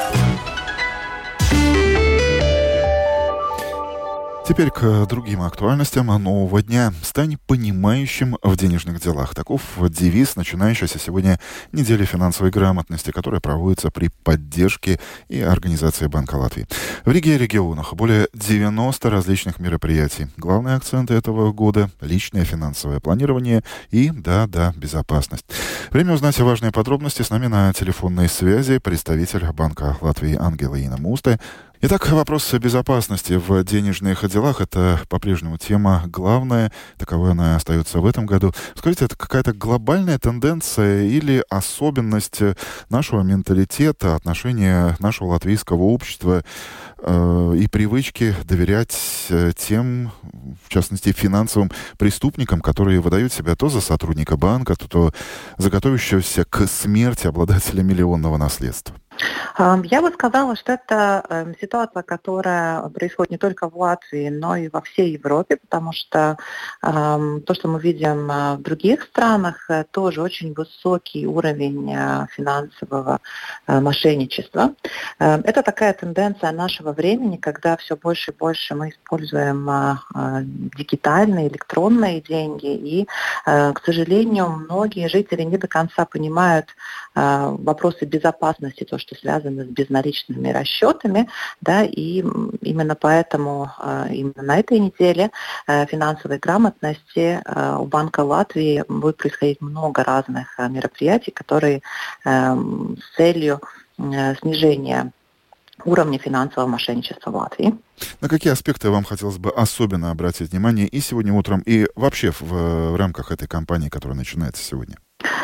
Теперь к другим актуальностям нового дня. Стань понимающим в денежных делах. Таков девиз начинающейся сегодня недели финансовой грамотности, которая проводится при поддержке и организации Банка Латвии. В Риге и регионах более 90 различных мероприятий. Главные акценты этого года – личное финансовое планирование и, безопасность. Время узнать важные подробности. С нами на телефонной связи представитель Банка Латвии Ангела Ина Мусте. Итак, вопрос безопасности в денежных делах — это по-прежнему тема главная. Таковой она остается в этом году. Скажите, это какая-то глобальная тенденция или особенность нашего менталитета, отношения нашего латвийского общества и привычки доверять тем, в частности, финансовым преступникам, которые выдают себя то за сотрудника банка, то за готовящегося к смерти обладателя миллионного наследства? Я бы сказала, что это ситуация, которая происходит не только в Латвии, но и во всей Европе, потому что то, что мы видим в других странах, тоже очень высокий уровень финансового мошенничества. Это такая тенденция нашего времени, когда все больше и больше мы используем дигитальные, электронные деньги, и, к сожалению, многие жители не до конца понимают вопросы безопасности, то, что связано с безналичными расчетами, да, и именно поэтому именно на этой неделе финансовой грамотности у Банка Латвии будет происходить много разных мероприятий, которые с целью снижения уровня финансового мошенничества в Латвии. На какие аспекты вам хотелось бы особенно обратить внимание и сегодня утром, и вообще в рамках этой кампании, которая начинается сегодня?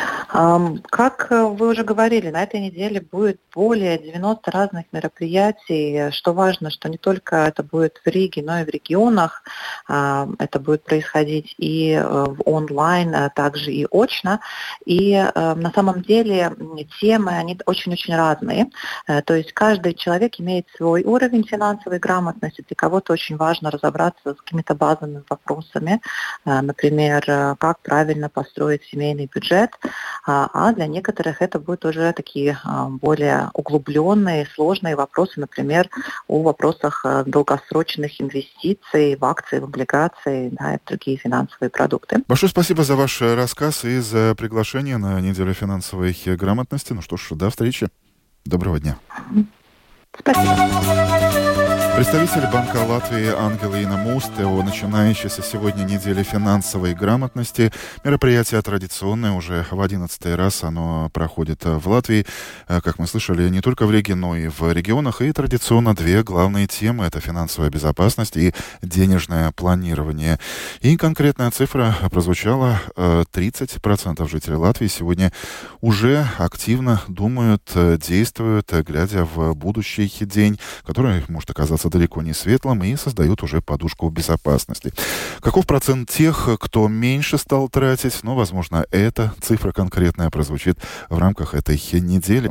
Как вы уже говорили, на этой неделе будет более 90 разных мероприятий. Что важно, что не только это будет в Риге, но и в регионах. Это будет происходить и в онлайн, а также и очно. И на самом деле темы, они очень-очень разные. То есть каждый человек имеет свой уровень финансовой грамотности. Для кого-то очень важно разобраться с какими-то базовыми вопросами. Например, как правильно построить семейный бюджет. А для некоторых это будут уже такие более углубленные, сложные вопросы, например, о вопросах долгосрочных инвестиций в акции, в облигации, да, и другие финансовые продукты. Большое спасибо за ваш рассказ и за приглашение на неделю финансовой грамотности. Ну что ж, до встречи. Доброго дня. Спасибо. Представитель Банка Латвии Ангелина Мусте о начинающейся сегодня неделе финансовой грамотности. Мероприятие традиционное, уже в 11-й раз оно проходит в Латвии. Как мы слышали, не только в Риге, но и в регионах. И традиционно две главные темы — это финансовая безопасность и денежное планирование. И конкретная цифра прозвучала: 30% жителей Латвии сегодня уже активно думают, действуют, глядя в будущий день, который может оказаться далеко не светлым, и создают уже подушку безопасности. Каков процент тех, кто меньше стал тратить? Ну, возможно, эта цифра конкретная прозвучит в рамках этой недели.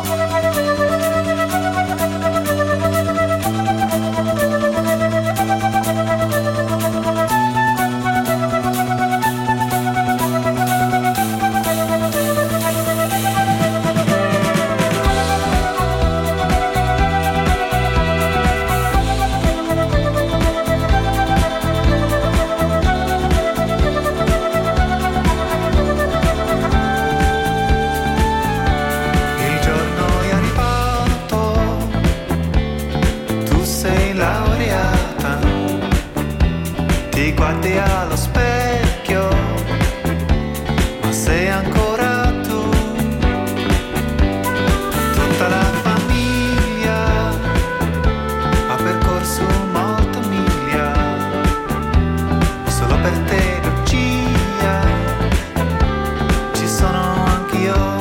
Guardi allo specchio, ma sei ancora tu. Tutta la famiglia ha percorso molte miglia, solo per te Lucia, ci sono anch'io.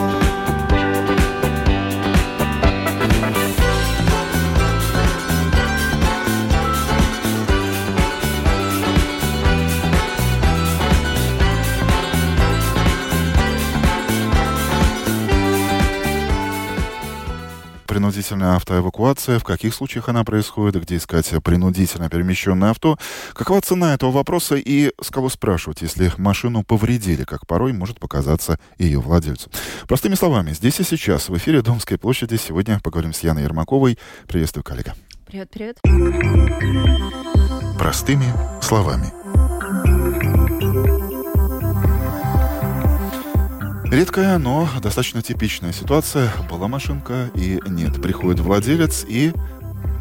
Принудительная автоэвакуация, в каких случаях она происходит, где искать принудительно перемещенное авто, какова цена этого вопроса и с кого спрашивать, если машину повредили, как порой может показаться ее владельцу. Простыми словами, здесь и сейчас, в эфире Домской площади, сегодня поговорим с Яной Ермаковой. Приветствую, коллега. Привет, привет. Простыми словами. Редкая, но достаточно типичная ситуация. Была машинка и нет. Приходит владелец и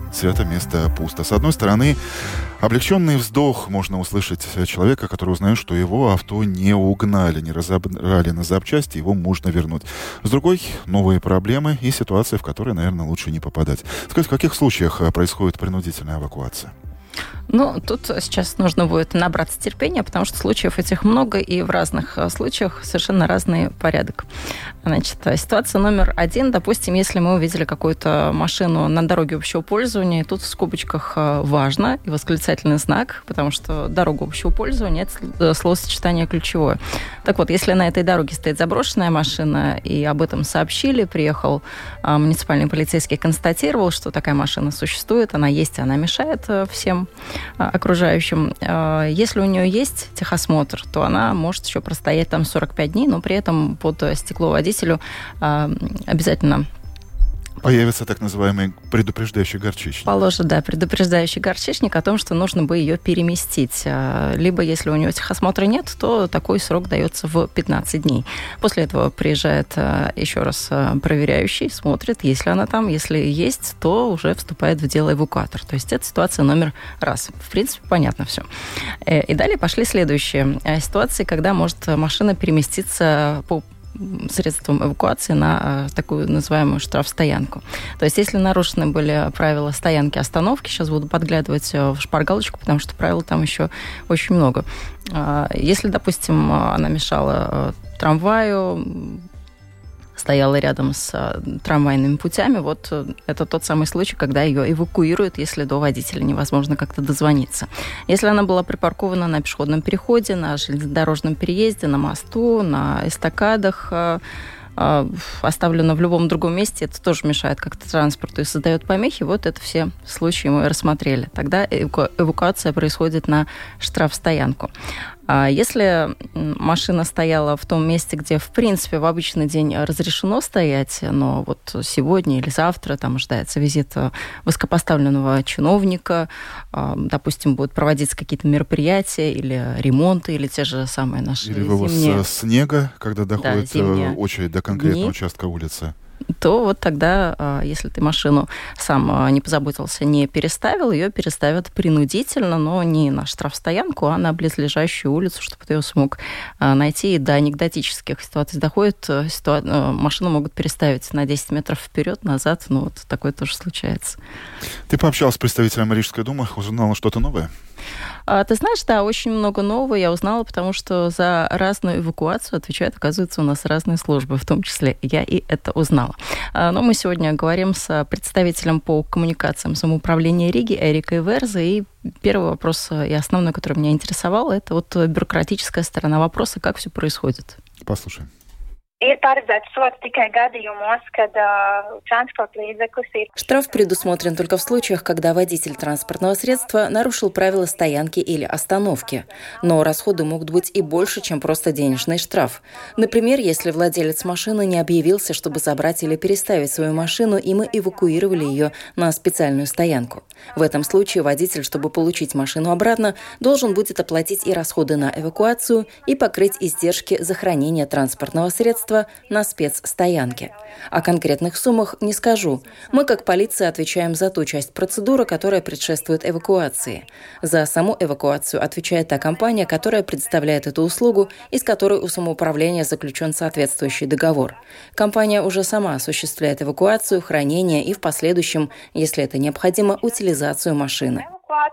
свято место пусто. С одной стороны, облегченный вздох можно услышать человека, который узнает, что его авто не угнали, не разобрали на запчасти, его можно вернуть. С другой, новые проблемы и ситуация, в которой, наверное, лучше не попадать. Скажите, в каких случаях происходит принудительная эвакуация? Ну, тут сейчас нужно будет набраться терпения, потому что случаев этих много, и в разных случаях совершенно разный порядок. Значит, ситуация номер 1. Допустим, если мы увидели какую-то машину на дороге общего пользования, и тут в скобочках «важно» и восклицательный знак, потому что дорога общего пользования – это словосочетание ключевое. Так вот, если на этой дороге стоит заброшенная машина, и об этом сообщили, приехал муниципальный полицейский, констатировал, что такая машина существует, она есть, и она мешает всем окружающим. Если у нее есть техосмотр, то она может еще простоять там 45 дней, но при этом под стекло водителю обязательно появится так называемый предупреждающий горчичник. Положит, да, предупреждающий горчичник о том, что нужно бы ее переместить. Либо, если у нее техосмотра нет, то такой срок дается в 15 дней. После этого приезжает еще раз проверяющий, смотрит, есть ли она там. Если есть, то уже вступает в дело эвакуатор. То есть это ситуация номер 1. В принципе, понятно все. И далее пошли следующие ситуации, когда может машина переместиться по средством эвакуации на такую называемую штрафстоянку. То есть, если нарушены были правила стоянки, остановки, сейчас буду подглядывать в шпаргалочку, потому что правил там еще очень много. Если, допустим, она мешала трамваю, стояла рядом с трамвайными путями, вот это тот самый случай, когда ее эвакуируют, если до водителя невозможно как-то дозвониться. Если она была припаркована на пешеходном переходе, на железнодорожном переезде, на мосту, на эстакадах, оставлена в любом другом месте, это тоже мешает как-то транспорту и создает помехи. Вот это все случаи мы рассмотрели. Тогда эвакуация происходит на штрафстоянку. Если машина стояла в том месте, где, в принципе, в обычный день разрешено стоять, но вот сегодня или завтра там ожидается визит высокопоставленного чиновника, допустим, будут проводиться какие-то мероприятия или ремонты, или те же самые наши или вывоз зимние... снега, когда доходит очередь до конкретного дни, участка улицы. то вот тогда, если ты машину сам не позаботился, не переставил, ее переставят принудительно, но не на штрафстоянку, а на близлежащую улицу, чтобы ты ее смог найти. И до анекдотических ситуаций доходит, машину могут переставить на 10 метров вперед, назад, ну вот такое тоже случается. Ты пообщалась с представителем Рижской думы, узнала что-то новое? Ты знаешь, да, очень много нового я узнала, потому что за разную эвакуацию отвечают, оказывается, у нас разные службы, в том числе я и это узнала. Но мы сегодня говорим с представителем по коммуникациям самоуправления Риги Эрикой Верзе, и первый вопрос и основной, который меня интересовал, это вот бюрократическая сторона вопроса, как все происходит. Послушаем. Штраф предусмотрен только в случаях, когда водитель транспортного средства нарушил правила стоянки или остановки. Но расходы могут быть и больше, чем просто денежный штраф. Например, если владелец машины не объявился, чтобы забрать или переставить свою машину, и мы эвакуировали ее на специальную стоянку. В этом случае водитель, чтобы получить машину обратно, должен будет оплатить и расходы на эвакуацию, и покрыть издержки за хранение транспортного средства на спецстоянке. О конкретных суммах не скажу. Мы, как полиция, отвечаем за ту часть процедуры, которая предшествует эвакуации. За саму эвакуацию отвечает та компания, которая предоставляет эту услугу и с которой у самоуправления заключен соответствующий договор. Компания уже сама осуществляет эвакуацию, хранение и в последующем, если это необходимо, утилизацию машины.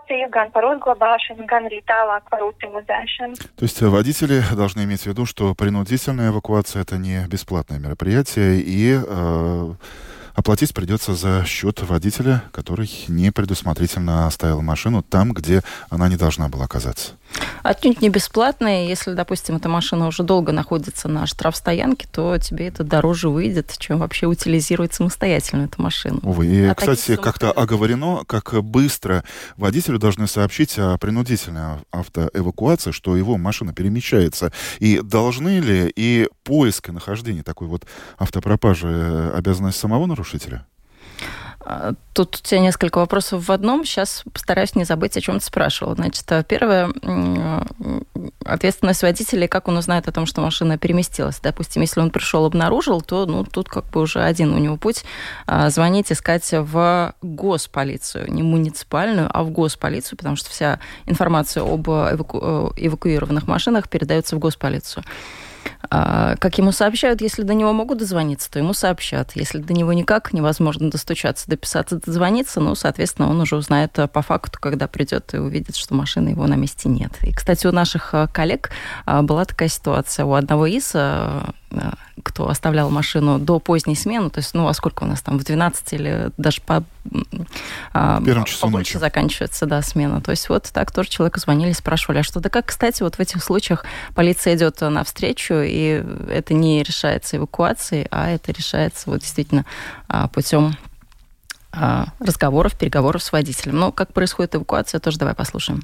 То есть водители должны иметь в виду, что принудительная эвакуация – это не бесплатное мероприятие, и оплатить придется за счет водителя, который непредусмотрительно оставил машину там, где она не должна была оказаться. Отнюдь не бесплатно. Если, допустим, эта машина уже долго находится на штрафстоянке, то тебе это дороже выйдет, чем вообще утилизировать самостоятельно эту машину. Увы. И, кстати, как-то оговорено, как быстро водителю должны сообщить о принудительной автоэвакуации, что его машина перемещается. И должны ли и поиск и нахождение такой вот автопропажи обязанность самого нарушителя? Тут у тебя несколько вопросов в одном. Сейчас постараюсь не забыть, о чем ты спрашивал. Значит, первое, ответственность водителя, как он узнает о том, что машина переместилась. Допустим, если он пришел, обнаружил, то тут как бы уже один у него путь. Звонить, искать в госполицию. Не муниципальную, а в госполицию, потому что вся информация об эвакуированных машинах передается в госполицию. Как ему сообщают, если до него могут дозвониться, то ему сообщат. Если до него никак невозможно достучаться, дописаться, дозвониться, соответственно, он уже узнает по факту, когда придет и увидит, что машины его на месте нет. И, кстати, у наших коллег была такая ситуация. У одного из, кто оставлял машину до поздней смены, то есть, во сколько у нас там, в 12 или даже по первом часу побольше ночи заканчивается, смена. То есть вот так тоже человеку звонили, спрашивали, а что? Да как, кстати, вот в этих случаях полиция идет навстречу, и это не решается эвакуацией, а это решается вот действительно путем разговоров, переговоров с водителем. Но как происходит эвакуация, тоже давай послушаем.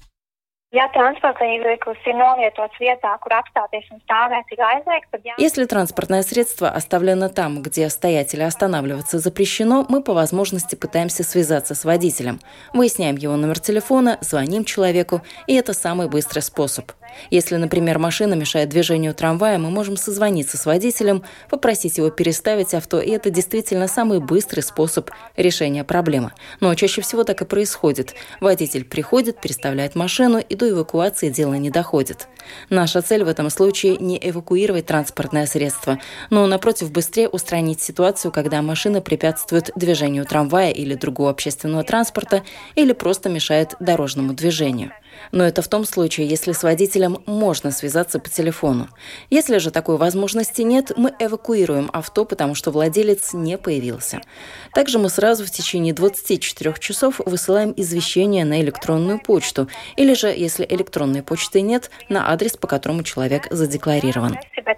Если транспортное средство оставлено там, где стоять или останавливаться запрещено, мы по возможности пытаемся связаться с водителем. Выясняем его номер телефона, звоним человеку, и это самый быстрый способ. Если, например, машина мешает движению трамвая, мы можем созвониться с водителем, попросить его переставить авто, и это действительно самый быстрый способ решения проблемы. Но чаще всего так и происходит. Водитель приходит, переставляет машину, и до эвакуации дело не доходит. Наша цель в этом случае не эвакуировать транспортное средство, но, напротив, быстрее устранить ситуацию, когда машина препятствует движению трамвая или другого общественного транспорта, или просто мешает дорожному движению. Но это в том случае, если с водителем можно связаться по телефону. Если же такой возможности нет, мы эвакуируем авто, потому что владелец не появился. Также мы сразу в течение 24 часов высылаем извещение на электронную почту, или же, если электронной почты нет, на адрес, по которому человек задекларирован.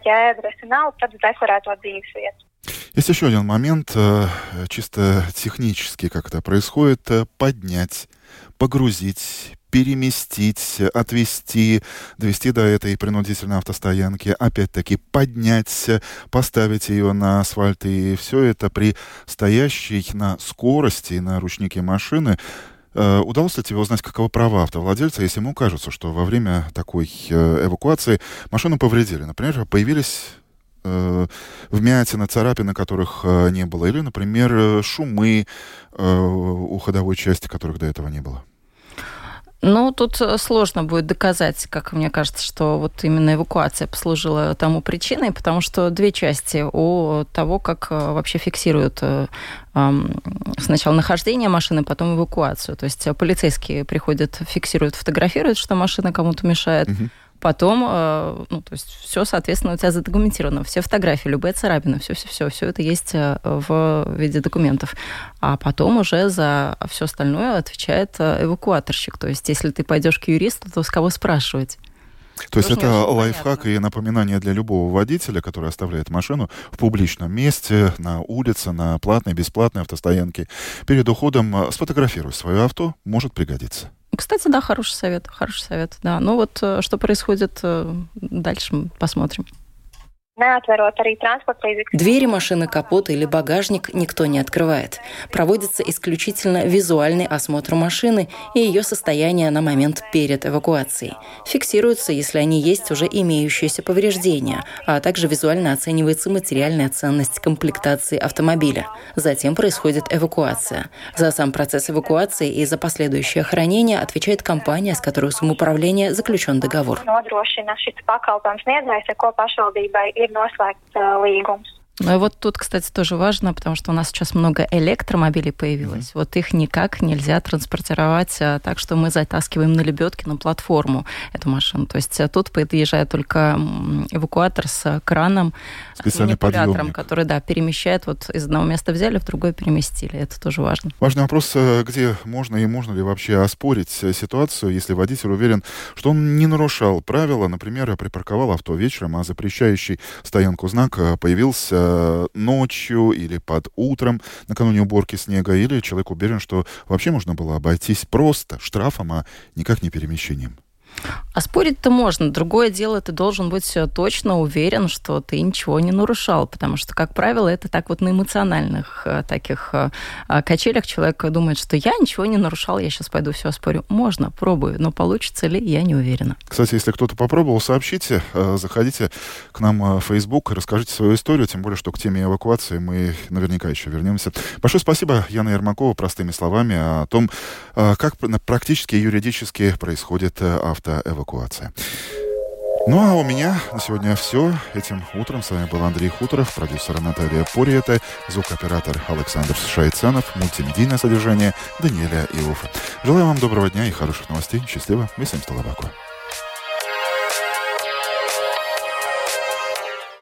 Есть еще один момент, чисто технически, как это происходит: поднять, погрузить, переместить, отвезти, довести до этой принудительной автостоянки, опять-таки поднять, поставить ее на асфальт, и все это при стоящей на скорости, на ручнике машины. Удалось ли тебе узнать, каковы права автовладельца, если ему кажется, что во время такой эвакуации машину повредили? Например, появились вмятины, царапины, которых не было, или, например, шумы у ходовой части, которых до этого не было? Тут сложно будет доказать, как мне кажется, что вот именно эвакуация послужила тому причиной, потому что две части о того, как вообще фиксируют сначала нахождение машины, потом эвакуацию. То есть полицейские приходят, фиксируют, фотографируют, что машина кому-то мешает. Потом, то есть все, соответственно, у тебя задокументировано. Все фотографии, любые царапины, все это есть в виде документов. А потом уже за все остальное отвечает эвакуаторщик. То есть если ты пойдешь к юристу, то с кого спрашивать? То есть это лайфхак и напоминание для любого водителя, который оставляет машину в публичном месте, на улице, на платной, бесплатной автостоянке. Перед уходом сфотографируй свое авто, может пригодиться. Кстати, да, хороший совет, да. Что происходит дальше, посмотрим. Двери машины, капот или багажник никто не открывает. Проводится исключительно визуальный осмотр машины и ее состояния на момент перед эвакуацией. Фиксируются, если они есть, уже имеющиеся повреждения, а также визуально оценивается материальная ценность комплектации автомобиля. Затем происходит эвакуация. За сам процесс эвакуации и за последующее хранение отвечает компания, с которой у самоуправления заключен договор. Ну и вот тут, кстати, тоже важно, потому что у нас сейчас много электромобилей появилось. Вот их никак нельзя транспортировать так, что мы затаскиваем на лебедке, на платформу эту машину. То есть тут подъезжает только эвакуатор с краном, с манипулятором, который, перемещает. Вот из одного места взяли, в другое переместили. Это тоже важно. Важный вопрос, где можно и можно ли вообще оспорить ситуацию, если водитель уверен, что он не нарушал правила, например, припарковал авто вечером, а запрещающий стоянку знак появился ночью или под утром, накануне уборки снега, или человек уверен, что вообще можно было обойтись просто штрафом, а никак не перемещением. А спорить-то можно. Другое дело, ты должен быть точно уверен, что ты ничего не нарушал, потому что, как правило, это так вот на эмоциональных таких качелях человек думает, что я ничего не нарушал, я сейчас пойду все оспорю. Можно, пробую, но получится ли, я не уверена. Кстати, если кто-то попробовал, сообщите, заходите к нам в Facebook и расскажите свою историю, тем более, что к теме эвакуации мы наверняка еще вернемся. Большое спасибо, Яна Ермакова, простыми словами о том, как практически юридически происходит автоэвакуация. Ну, а у меня на сегодня все. Этим утром с вами был Андрей Хуторов, продюсер Наталья Пориета, звукооператор Александр Шайцанов, мультимедийное содержание Даниэля Иоффе. Желаю вам доброго дня и хороших новостей. Счастливо. Весем Столобаку.